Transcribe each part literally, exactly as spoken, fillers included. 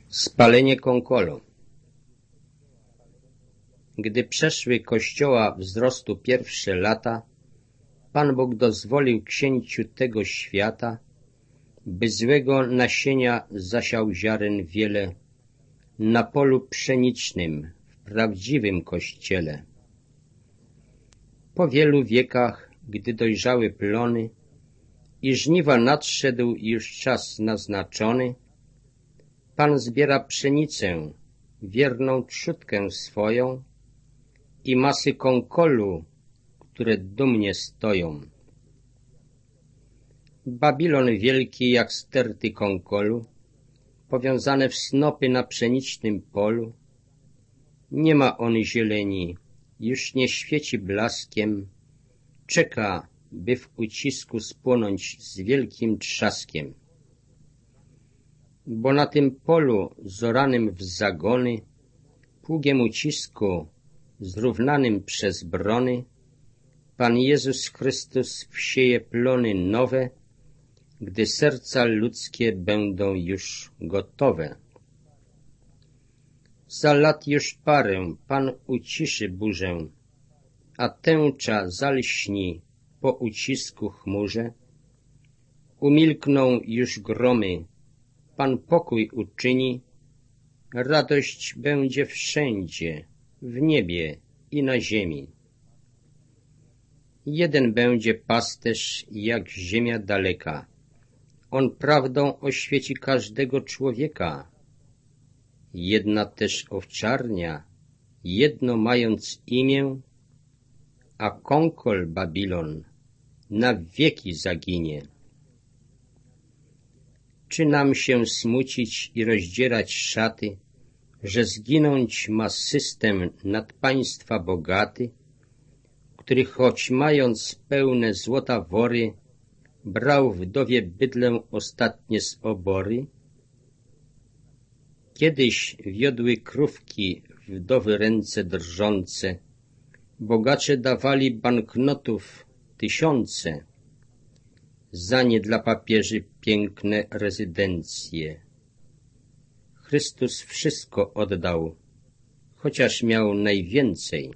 Spalenie konkolu. Gdy przeszły Kościoła wzrostu pierwsze lata, Pan Bóg dozwolił księciu tego świata, by złego nasienia zasiał ziaren wiele na polu pszenicznym w prawdziwym Kościele. Po wielu wiekach, gdy dojrzały plony i żniwa nadszedł już czas naznaczony, Pan zbiera pszenicę, wierną trzódkę swoją i masy konkolu, które dumnie stoją. Babilon wielki jak sterty konkolu, powiązane w snopy na pszenicznym polu. Nie ma on zieleni, już nie świeci blaskiem, czeka, by w ucisku spłonąć z wielkim trzaskiem. Bo na tym polu zoranym w zagony, pługiem ucisku zrównanym przez brony, Pan Jezus Chrystus wsieje plony nowe, gdy serca ludzkie będą już gotowe. Za lat już parę Pan uciszy burzę, a tęcza zalśni po ucisku chmurze. Umilkną już gromy, Pan pokój uczyni, radość będzie wszędzie, w niebie i na ziemi. Jeden będzie pasterz jak ziemia daleka, on prawdą oświeci każdego człowieka. Jedna też owczarnia, jedno mając imię, a konkol Babilon na wieki zaginie. Czy nam się smucić i rozdzierać szaty, że zginąć ma system nad państwa bogaty, który choć mając pełne złota wory, brał wdowie bydlę ostatnie z obory? Kiedyś wiodły krówki wdowy ręce drżące, bogacze dawali banknotów tysiące, za nie dla papieży piękne rezydencje. Chrystus wszystko oddał, chociaż miał najwięcej.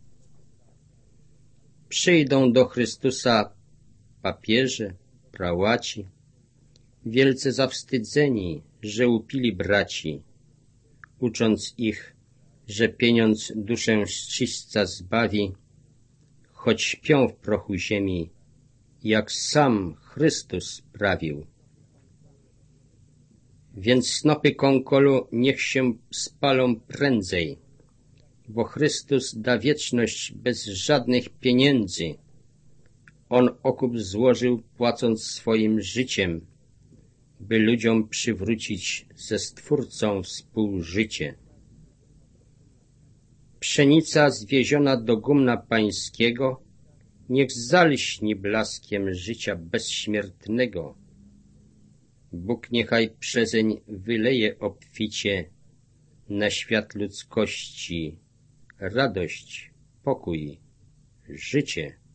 Przyjdą do Chrystusa papieże, prałaci, wielce zawstydzeni, że upili braci, ucząc ich, że pieniądz duszę czcisca zbawi, choć śpią w prochu ziemi, jak sam Chrystus prawił. Więc snopy konkolu niech się spalą prędzej, bo Chrystus da wieczność bez żadnych pieniędzy. On okup złożył, płacąc swoim życiem, by ludziom przywrócić ze Stwórcą współżycie. Pszenica zwieziona do gumna pańskiego niech zalśni blaskiem życia bezśmiertnego. Bóg niechaj przezeń wyleje obficie na świat ludzkości radość, pokój, życie.